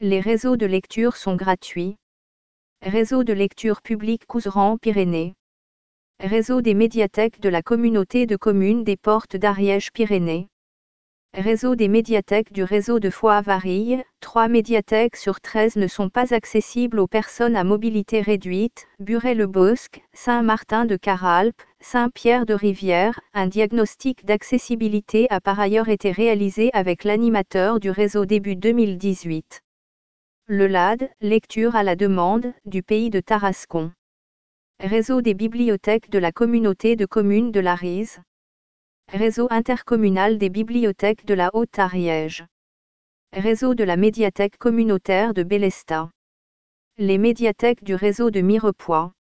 Les réseaux de lecture sont gratuits. Réseau de lecture publique Couserans-Pyrénées. Réseau des médiathèques de la communauté de communes des Portes d'Ariège-Pyrénées. Réseau des médiathèques du réseau de Foix-Varilhes. 3 médiathèques sur 13 ne sont pas accessibles aux personnes à mobilité réduite. Buret-le-Bosc, Saint-Martin-de-Caralpes, Saint-Pierre-de-Rivière. Un diagnostic d'accessibilité a par ailleurs été réalisé avec l'animateur du réseau début 2018. Le LAD, lecture à la demande, du pays de Tarascon. Réseau des bibliothèques de la communauté de communes de la Rize. Réseau intercommunal des bibliothèques de la Haute-Ariège. Réseau de la médiathèque communautaire de Bélestat. Les médiathèques du réseau de Mirepoix.